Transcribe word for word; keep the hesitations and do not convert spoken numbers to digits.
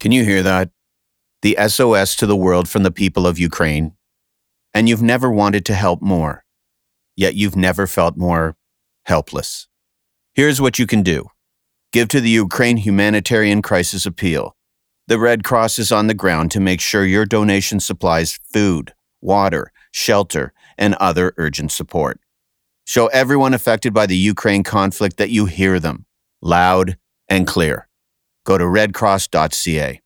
Can you hear that? The S O S to the world from the people of Ukraine. And you've never wanted to help more, yet you've never felt more helpless. Here's what you can do. Give to the Ukraine Humanitarian Crisis Appeal. The Red Cross is on the ground to make sure your donation supplies food, water, shelter, and other urgent support. Show everyone affected by the Ukraine conflict that you hear them, loud and clear. Go to red cross dot c a.